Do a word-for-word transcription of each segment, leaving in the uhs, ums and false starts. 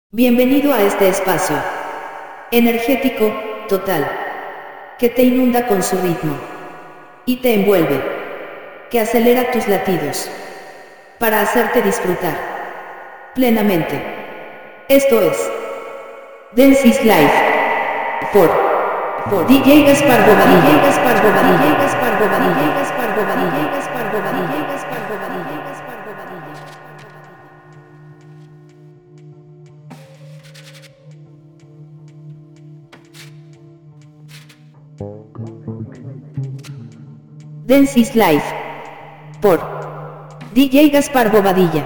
Bienvenido a este espacio energético, total, que te inunda con su ritmo y te envuelve, que acelera tus latidos, para hacerte disfrutar plenamente. Esto es Dance is Life, por, por D J Gaspar Bobadilla, D J Gaspar Bobadilla, D J Gaspar Bobadilla, D J Gaspar Bobadilla, D J Gaspar Bobadilla, D J Gaspar Bobadilla, D J Gaspar Bobadilla. Dance is Life, por D J Gaspar Bobadilla.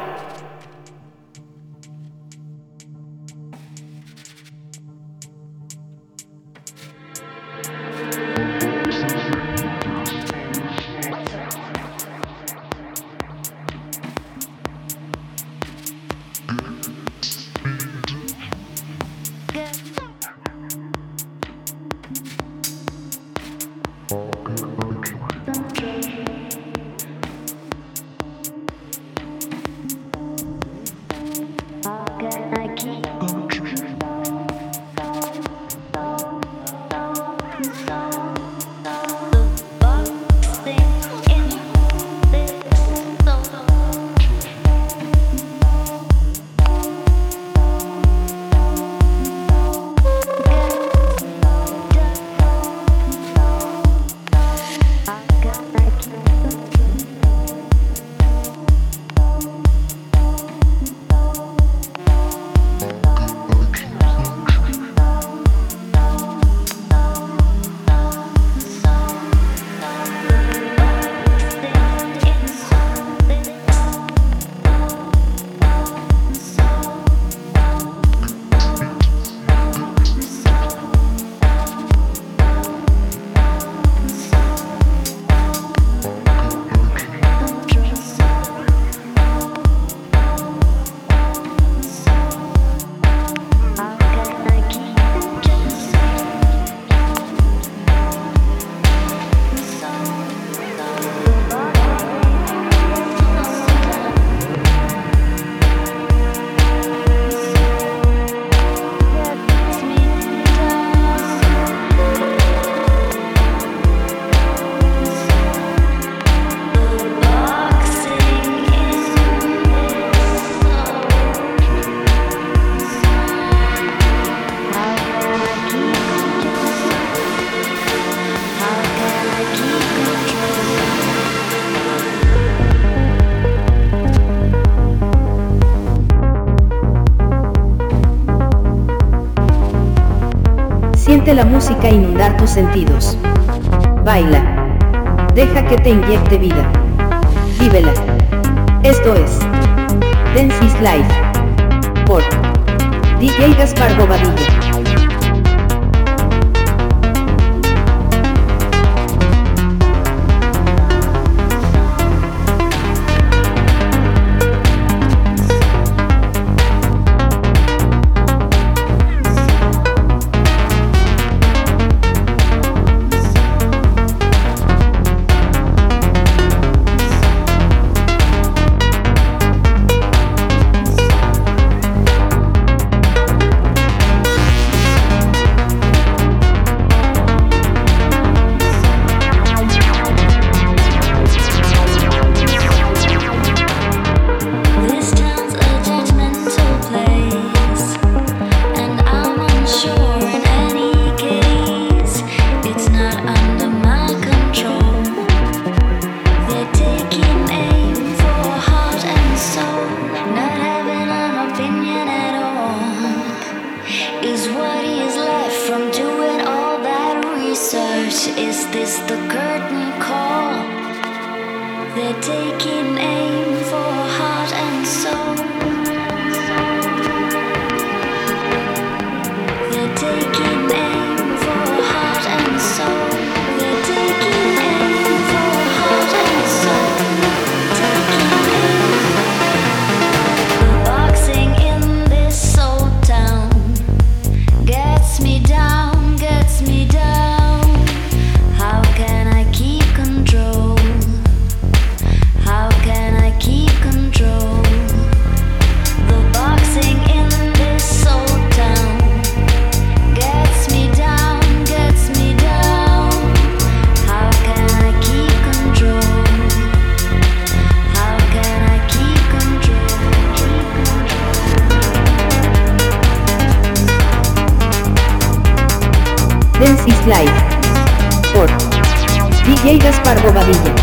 Siente la música inundar tus sentidos. Baila. Deja que te inyecte vida. Vívela. Esto es Dance is Life, por D J Gaspar Bobadilla. Is this the curtain call? They're taking aim for heart and soul. They're taking aim for heart and soul. They're taking aim for heart and soul. Taking aim. The boxing in this old town gets me down, gets me down. How can I keep control? How Dance is Live por D J Gaspar Bobadilla.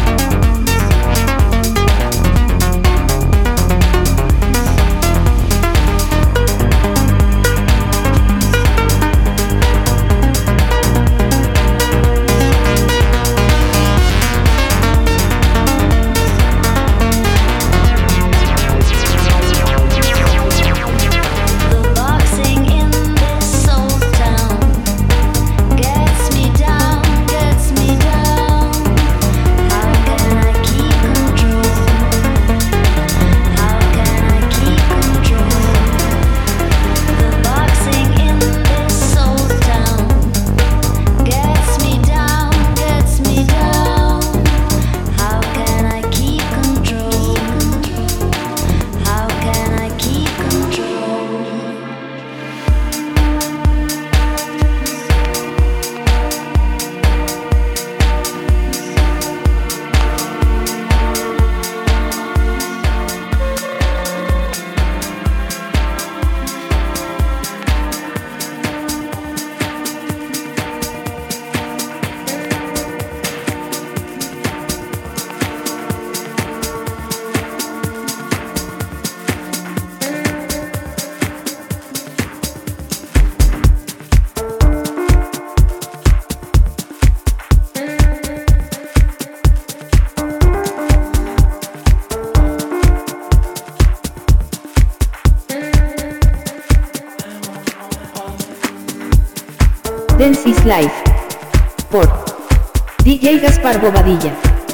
Dance is Live por D J Gaspar Bobadilla.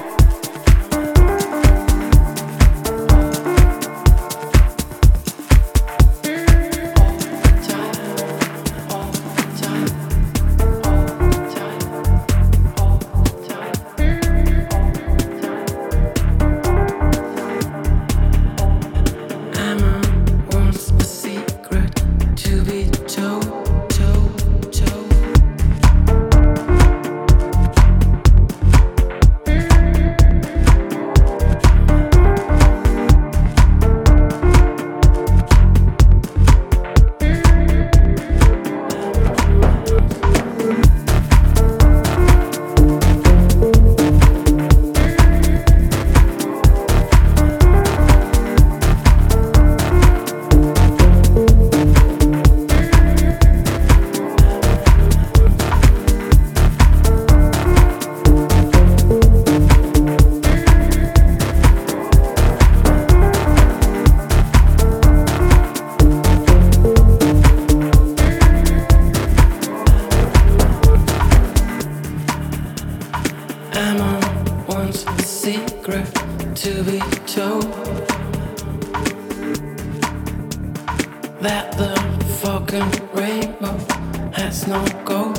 That the fucking rainbow has no goal,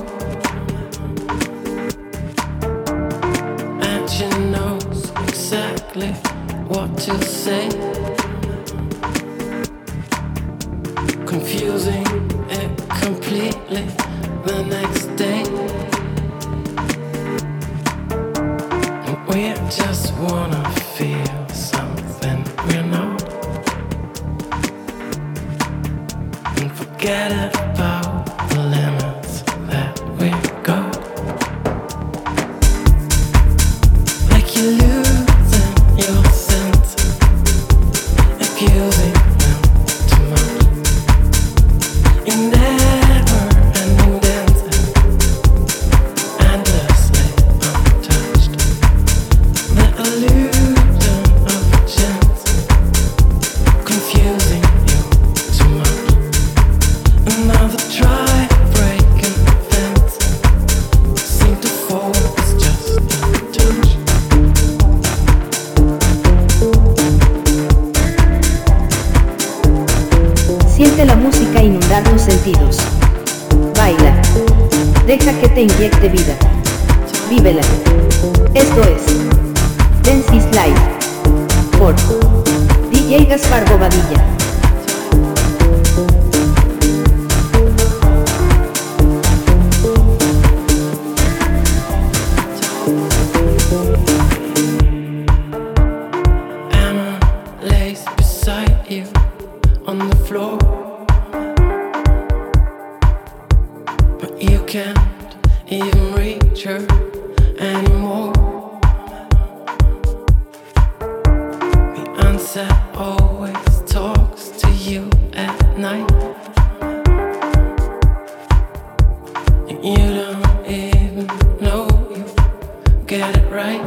and she knows exactly what to say, confusing it completely the next day. We just wanna feel something we're not, and forget about the limits that we got. Like you're losing your senses, accusing them too much. You never ending dancing, endlessly untouched. The illusion of a chance, confusing you too much. Another try breaking fence, seem to focus just a touch. Siente la música inundar tus sentidos. Baila. Deja que te inyecte vida. Vívela. Esto es Dance is Live por D J Gaspar Bobadilla. Emma lays beside you on the floor, but you can't even reach her anymore. The answer always talks to you at night. And you don't even know you get it right.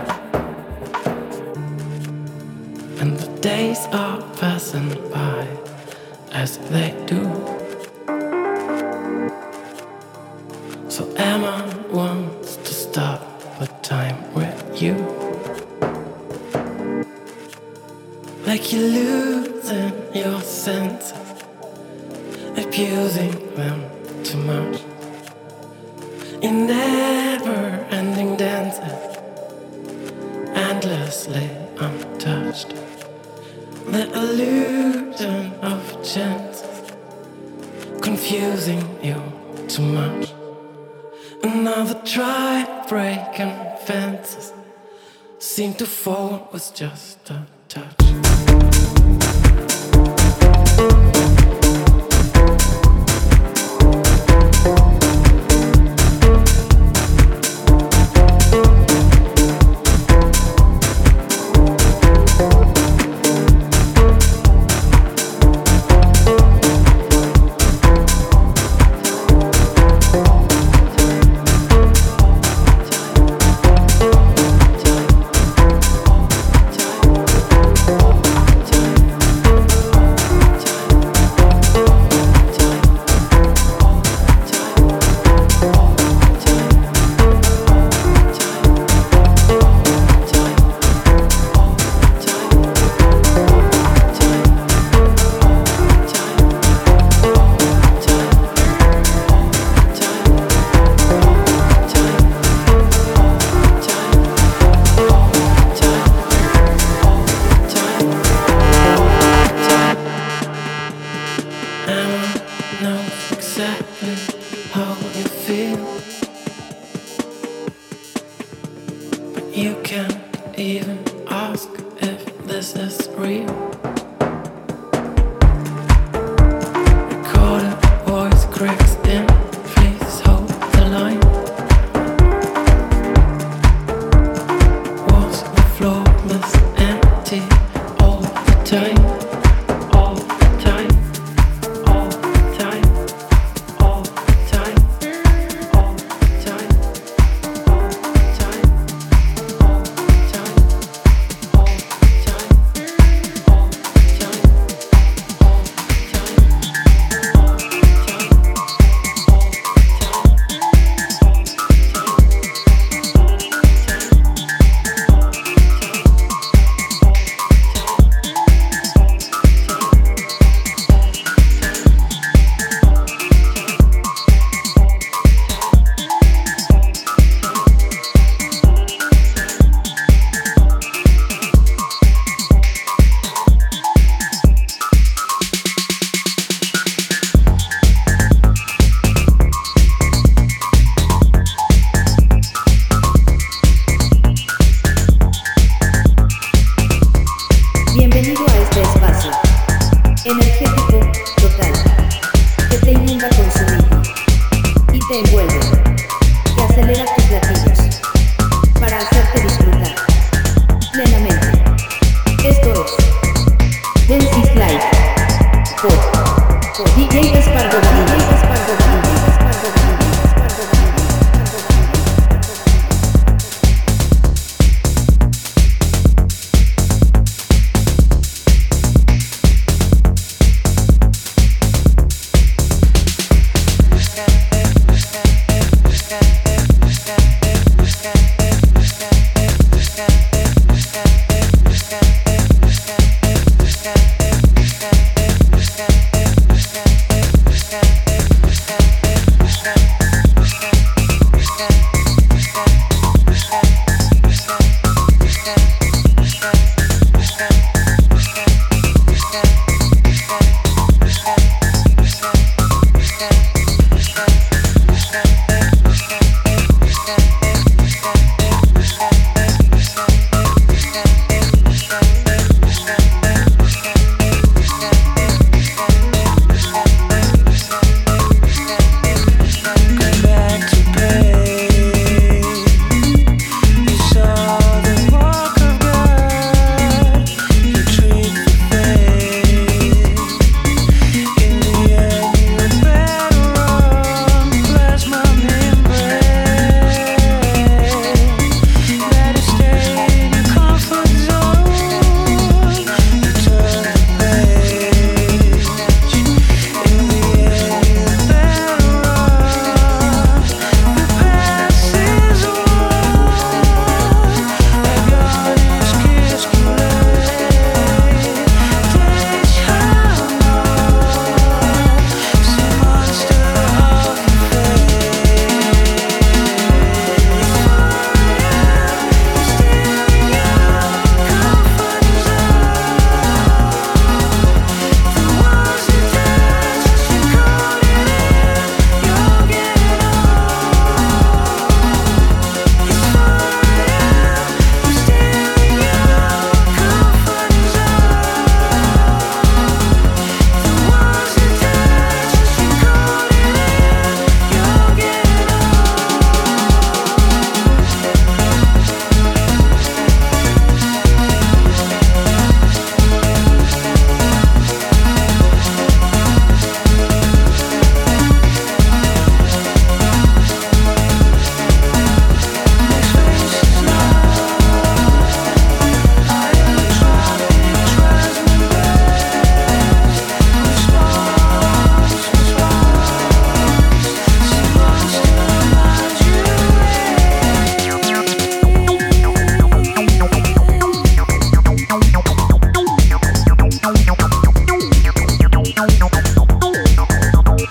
And the days are passing by as they do. So Emma wants to stop the time with you. Like you're losing your senses, abusing them too much. In never-ending dances, endlessly untouched. The illusion of chances, confusing you too much. Another try breaking fences, seem to fall with just a touch.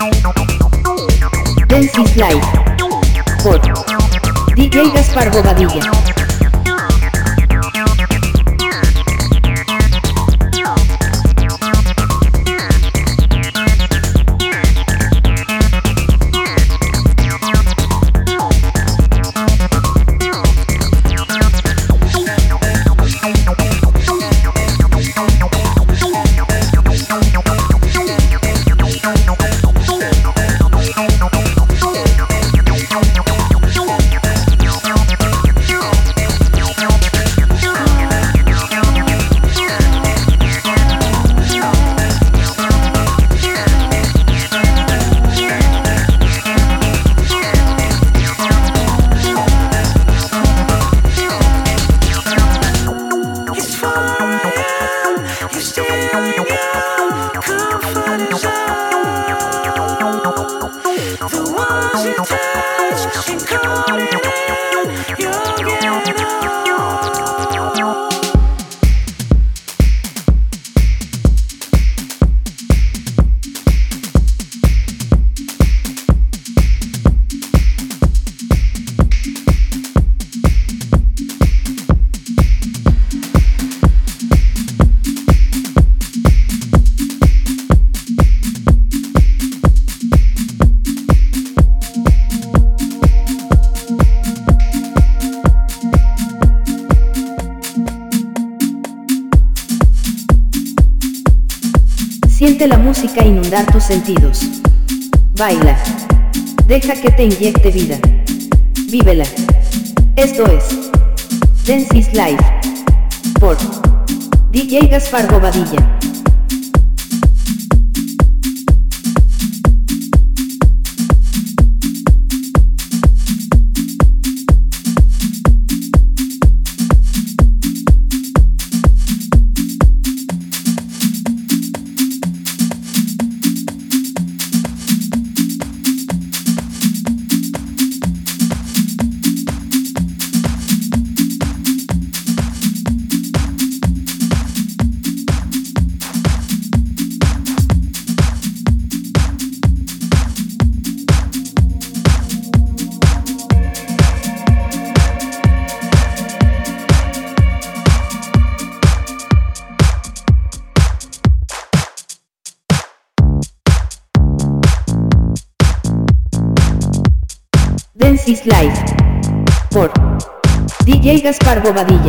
Dance is Life por D J Gaspar Bobadilla. Siente la música inundar tus sentidos. Baila. Deja que te inyecte vida. Vívela. Esto es Dance is Life por D J Gaspar Bobadilla. Dance is Life por D J Gaspar Bobadilla.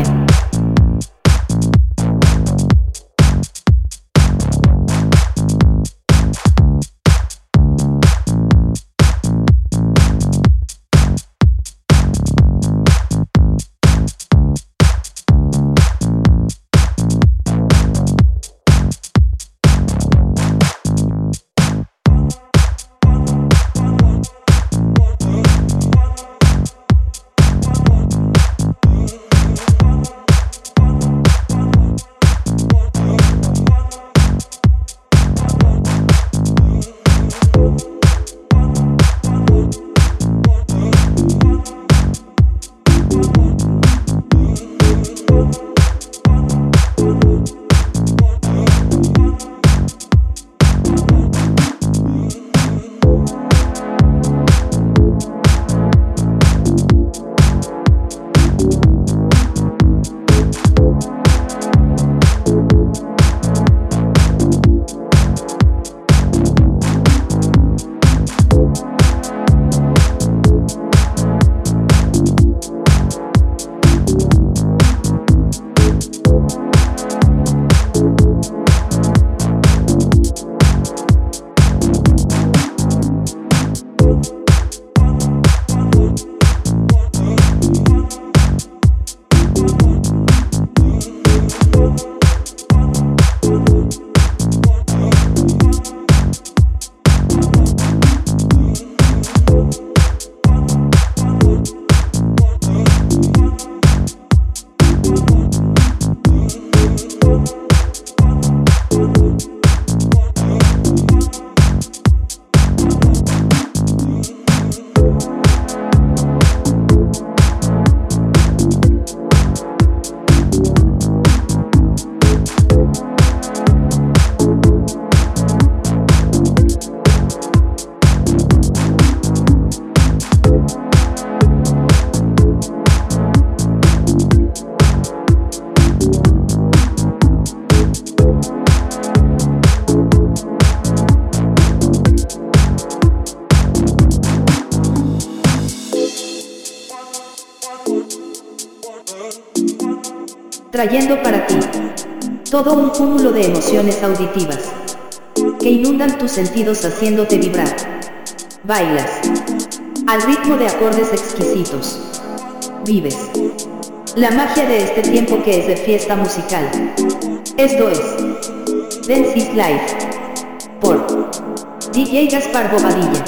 trayendo para ti todo un cúmulo de emociones auditivas que inundan tus sentidos haciéndote vibrar. Bailas al ritmo de acordes exquisitos. Vives la magia de este tiempo que es de fiesta musical. Esto es Dance is Life por D J Gaspar Bobadilla.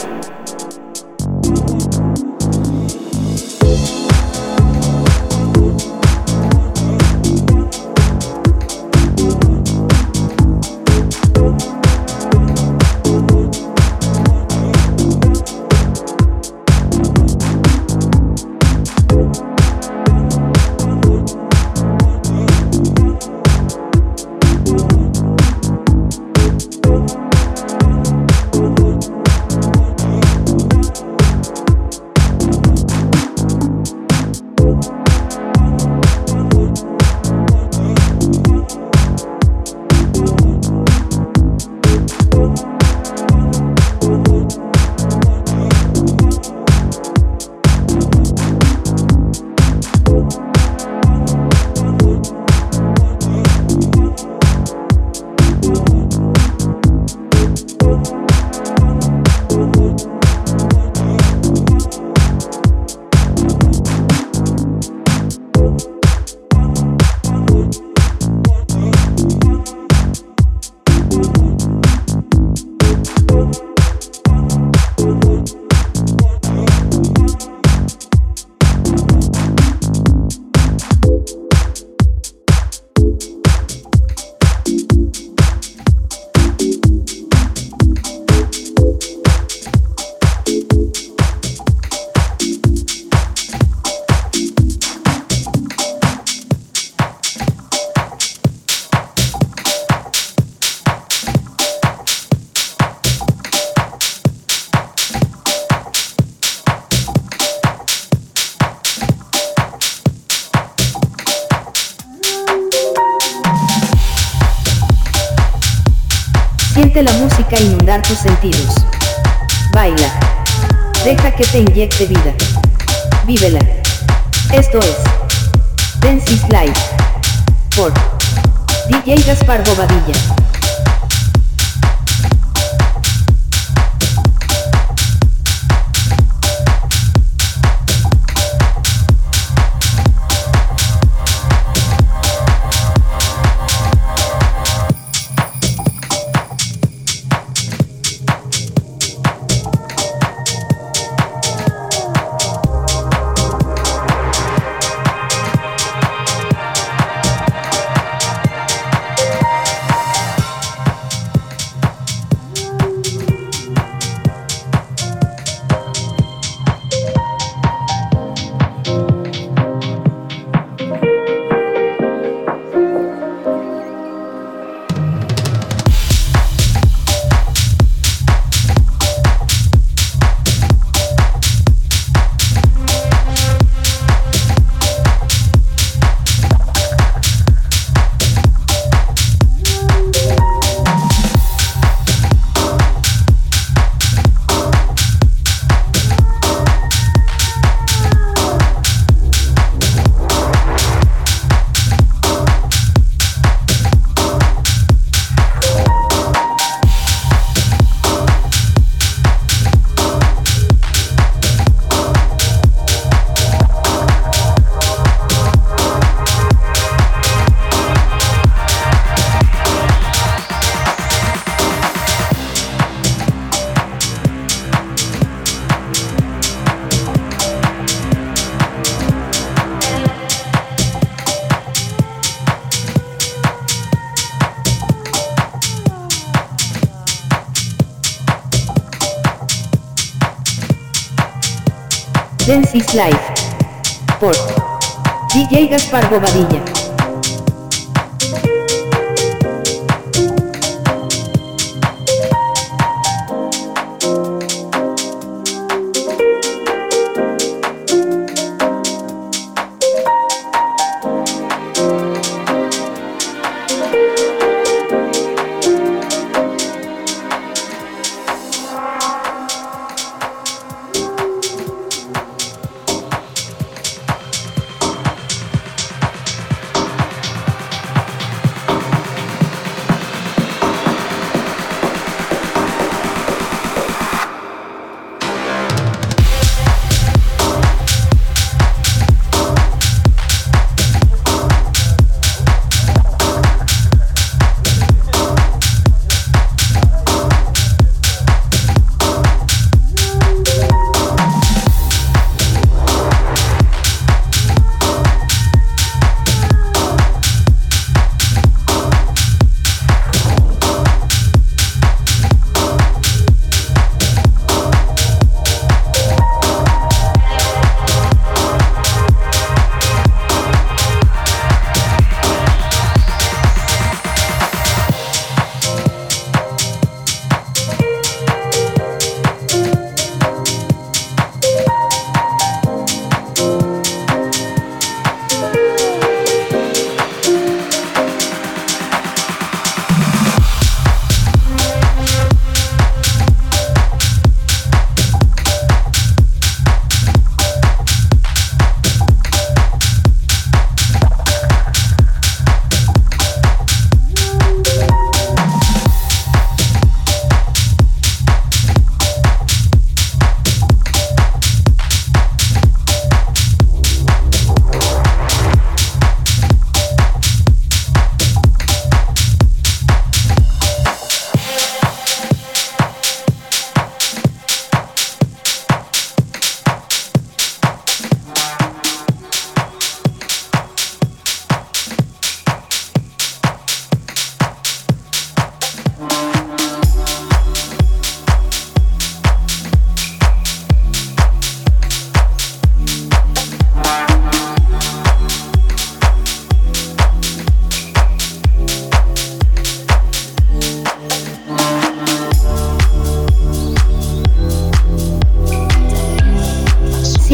Siente la música inundar tus sentidos. Baila. Deja que te inyecte vida. Vívela. Esto es Dance is Life por D J Gaspar Bobadilla. Dance is Life por D J Gaspar Bobadilla.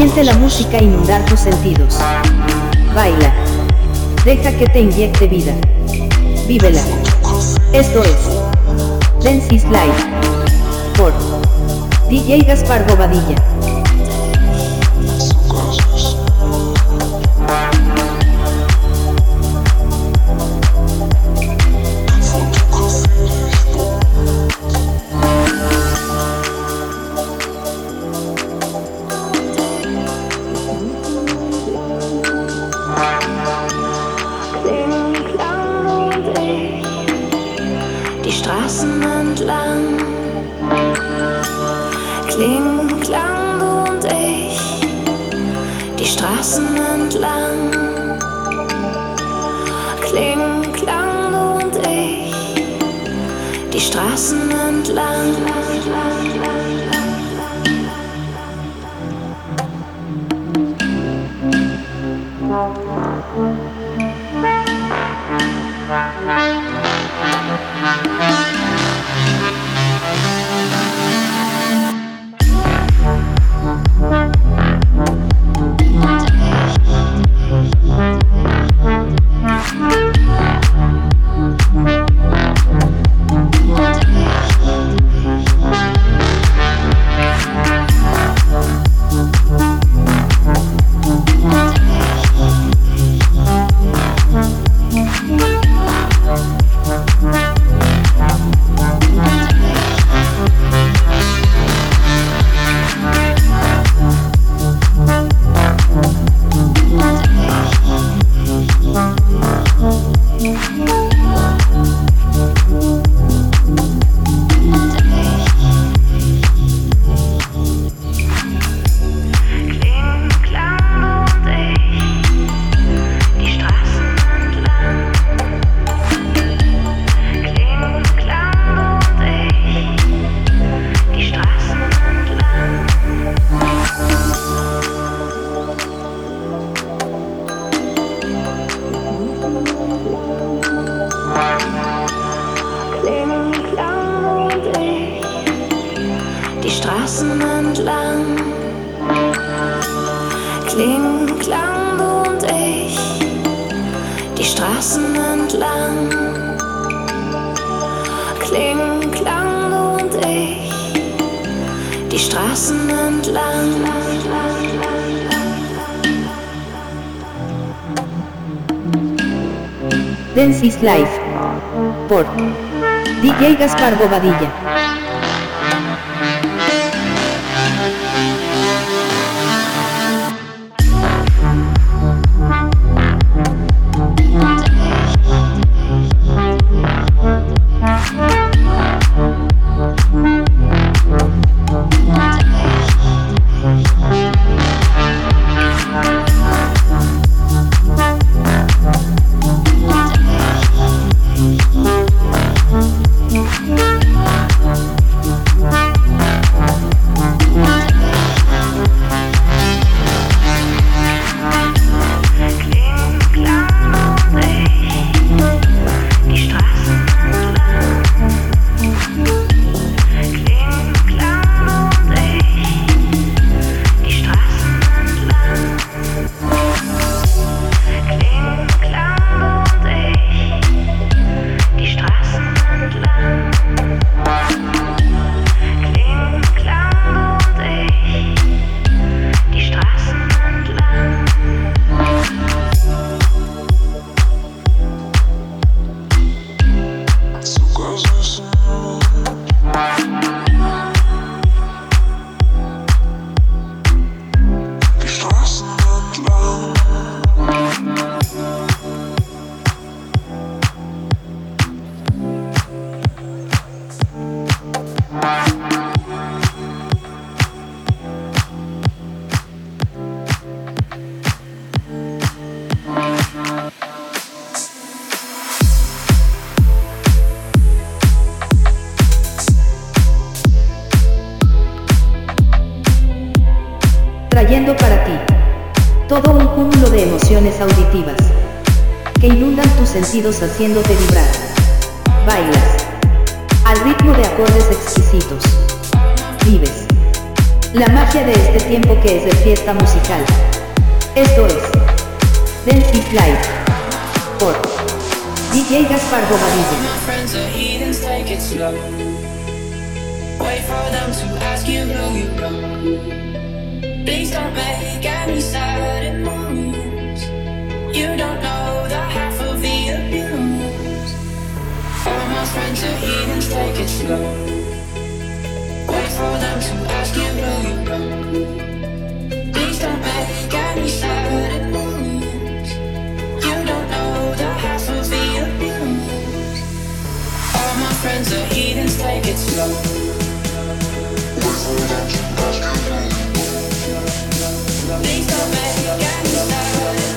Siente la música inundar tus sentidos. Baila. Deja que te inyecte vida. Vívela. Esto es Dance is Life por D J Gaspar Bobadilla. Kling, Klang, du und ich, die Straßen entlang. Kling, Klang, du und ich, die Straßen entlang. Kling, Klang, du und ich, die Straßen entlang. Kling, Klang, du und ich, die Straßen entlang. Dance is Life por D J Gaspar Bobadilla. Trayendo para ti todo un cúmulo de emociones auditivas que inundan tus sentidos haciéndote vibrar. Bailas al ritmo de acordes exquisitos. Vives La magia de este tiempo que es de fiesta musical. Esto es Dance is Life por D J Gaspar Bobadilla. Wait for them to ask you who you know. Please don't make any sudden moves. You don't know the half of the abuse. All my friends are heathens, take it slow. Wait for them to ask you who you know. Please don't make any sudden moves. You don't know the half of the abuse. All my friends are heathens, take it slow. Please don't make any sudden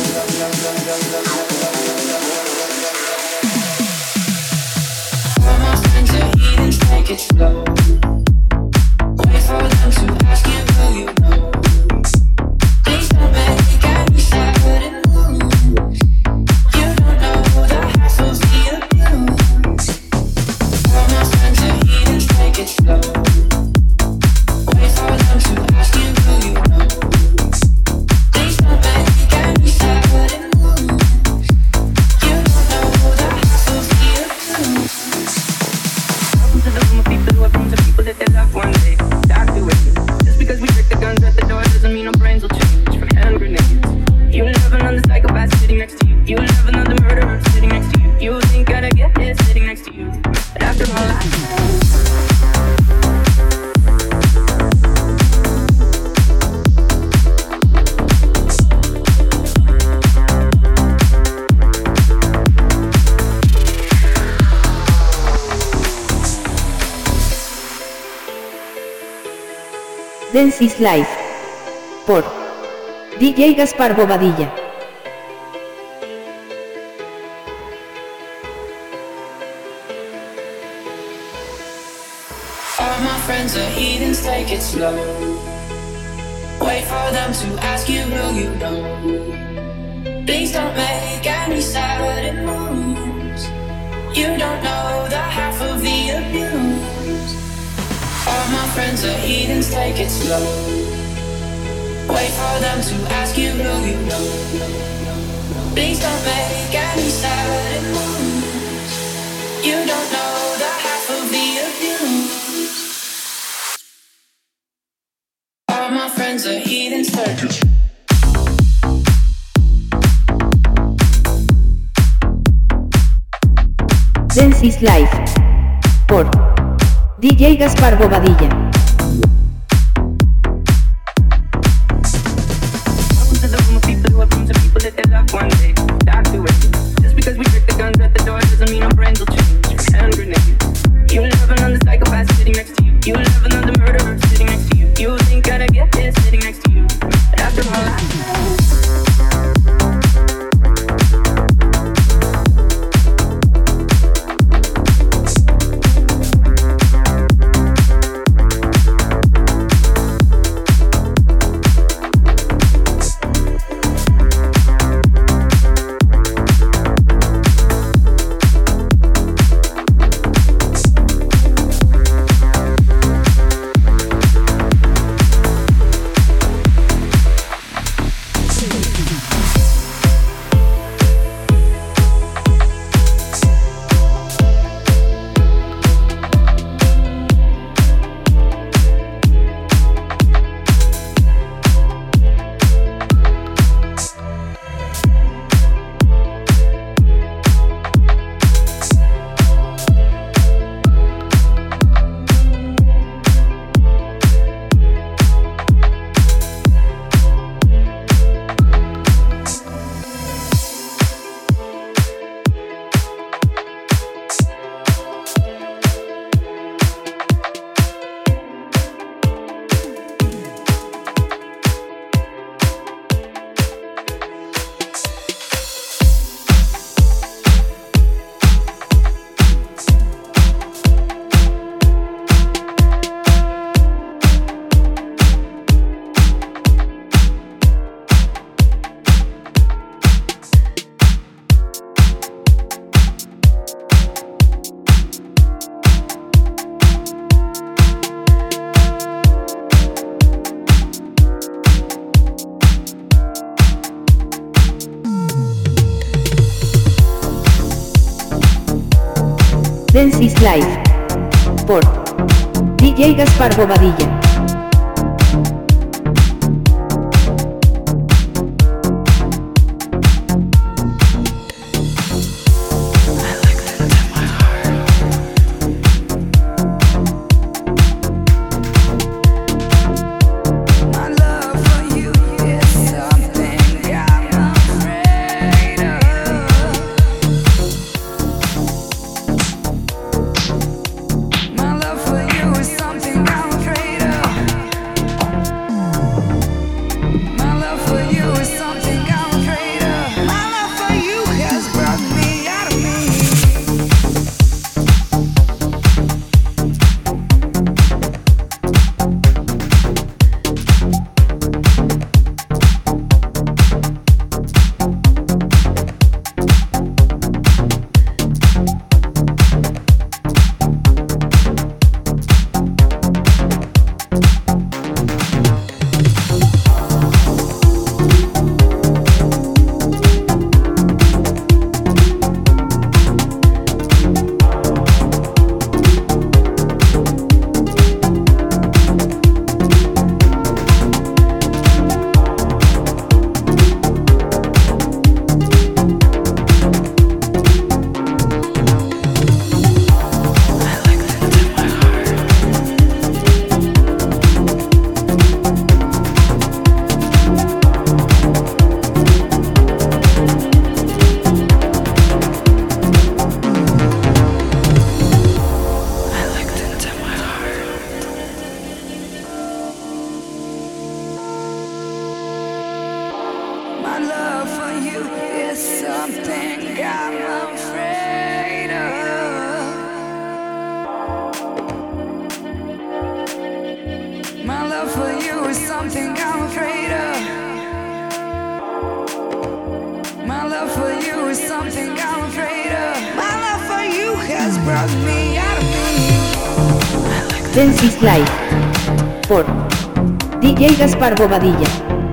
all my friends are heathens, take it slow. Wait for them to ask you who you know. Please don't make any sudden moves. You don't know the half of the abuse. All my friends are heathens, take it slow. Wait for them to ask you who you know. Please don't make any sudden moves. You don't know the half of the abuse. Welcome to the room of people who have rooms of people that they love one day. Talk to it. Just because we break the guns at the door doesn't mean our brains will change from hand grenades. You love another psychopath sitting next to you. You love another murderer sitting next to you. You think I'd get it sitting next to you. But after all I said, Dance is Life por D J Gaspar Bobadilla. all my friends are heathens, take it slow. Wait for them to ask you who you know. Please don't make any sudden moves. You don't know the half of the abuse. All my friends are heathens, take it slow. Wait for them to ask you who you know. Please don't make any sudden moves. You don't know the half of the abuse. All my friends are heathens, take it slow. Dance is Life por D J Gaspar Bobadilla. Welcome to the room of people who have rooms of people that they love one day. Talk to it. Just because we break the guns at the door doesn't mean our brains will change from hand grenades. You love another psychopath sitting next to you. You love another murderer sitting next to you. You think I'd get it sitting next to you. But after all I said, Dance is Life. Por D J Gaspar Bobadilla. Dance is Life. Por D J Gaspar Bobadilla.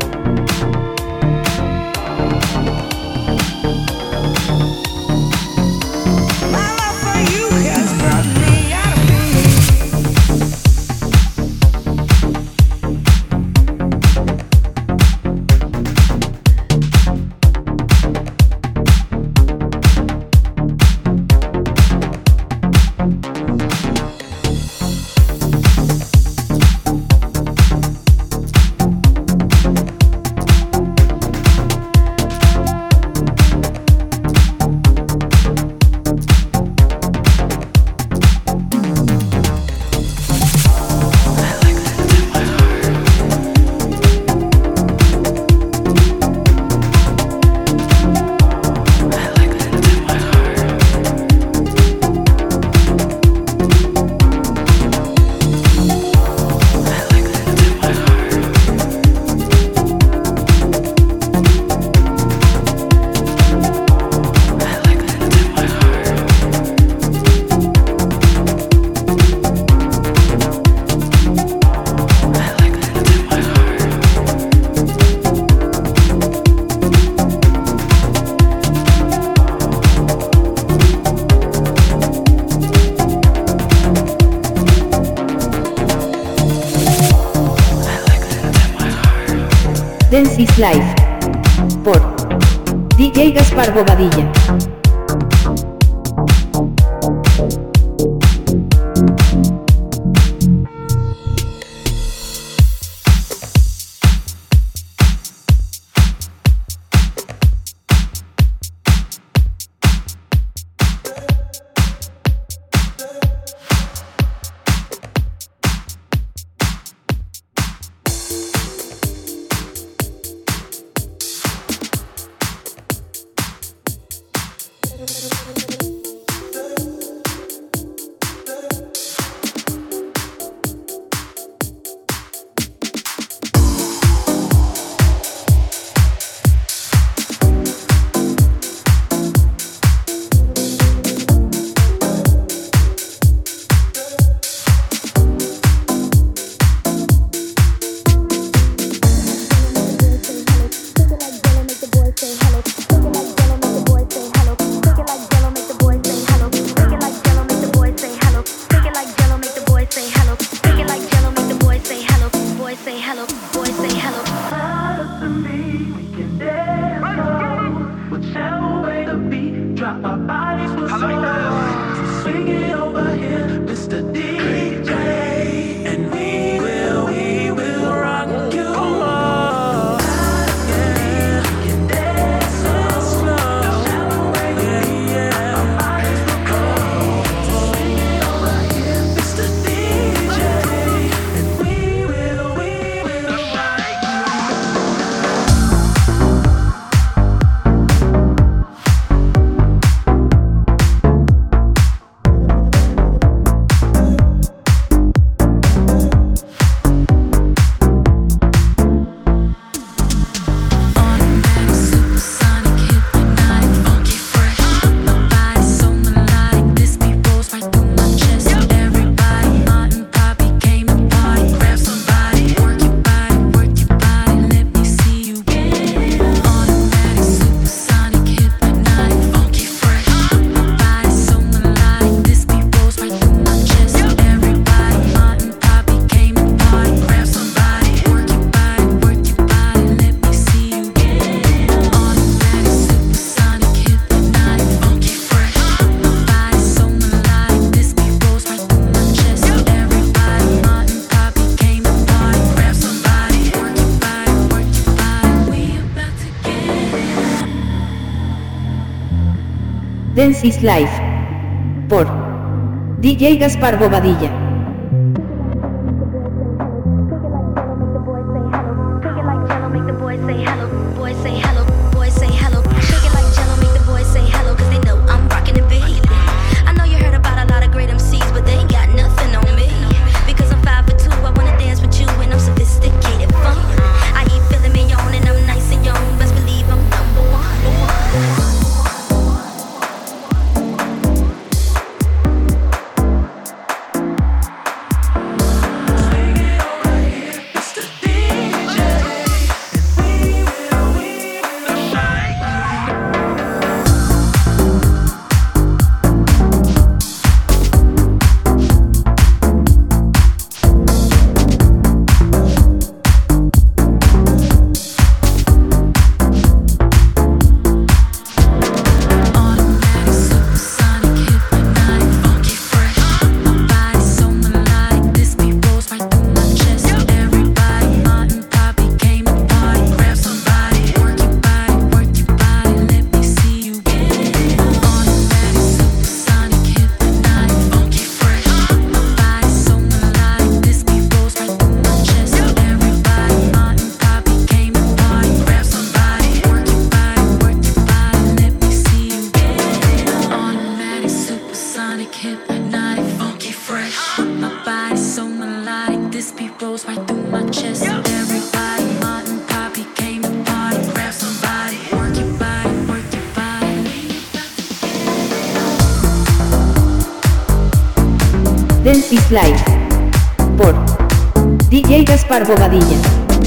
Dance is Life. Por D J Gaspar Bobadilla. Dance is Life. Por D J Gaspar Bobadilla. Dance is Life. Por D J Gaspar Bobadilla.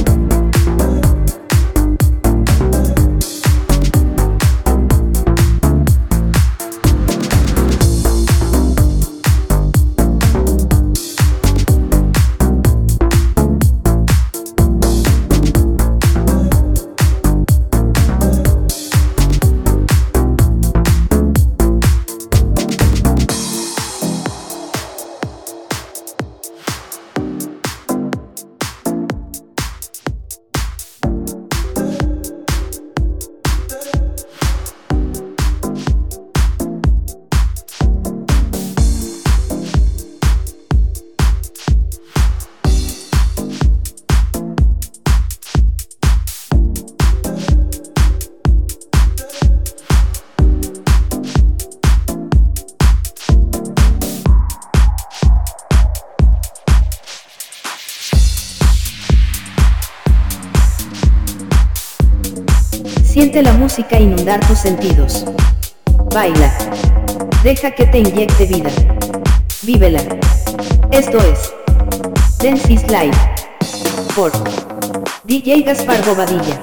Siente la música inundar tus sentidos. Baila. Deja que te inyecte vida. Vívela. Esto es Dance is Life. Por D J Gaspar Bobadilla.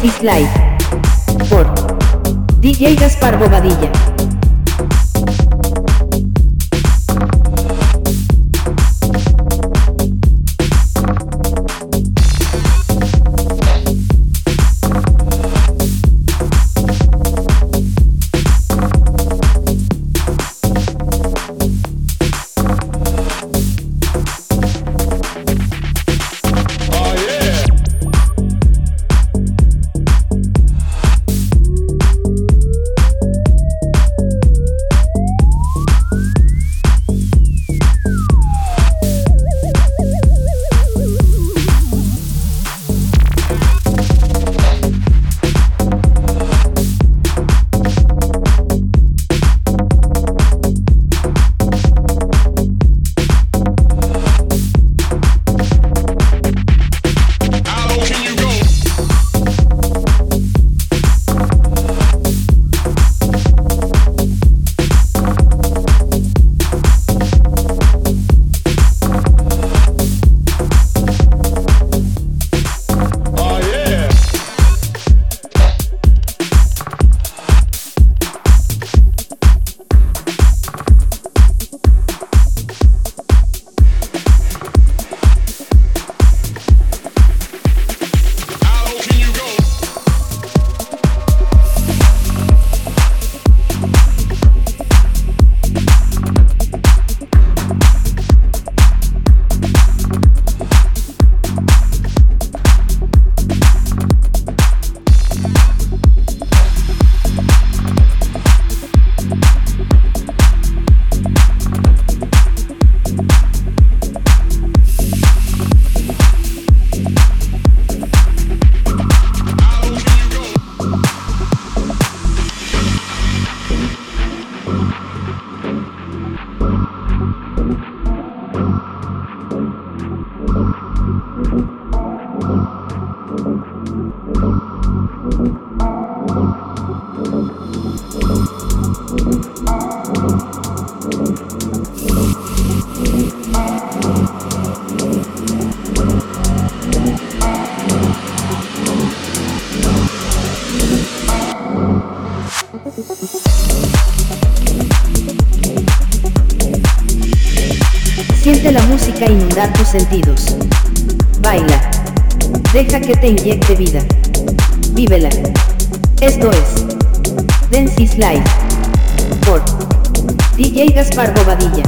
Dance is Life. Por D J Gaspar Bobadilla. Siente la música inundar tus sentidos. Baila. Deja que te inyecte vida. Vívela. Esto es Dance is Life. Por D J Gaspar Bobadilla.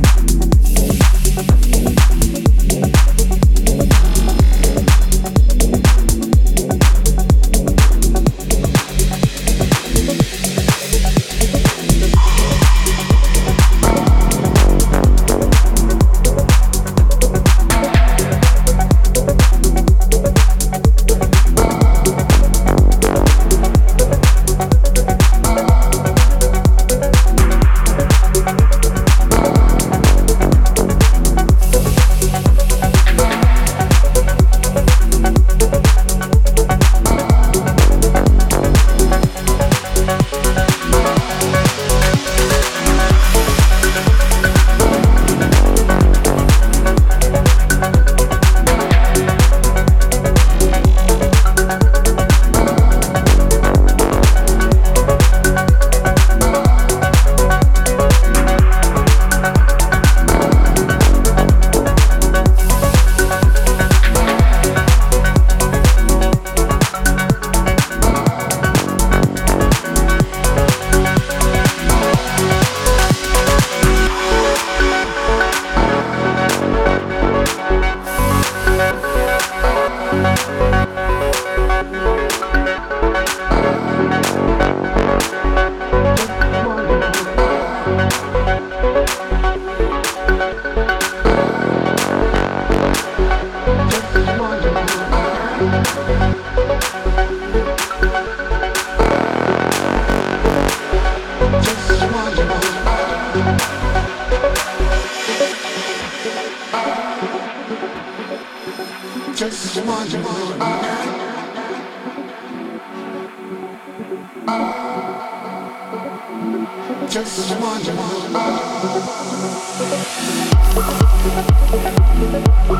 Just want Just want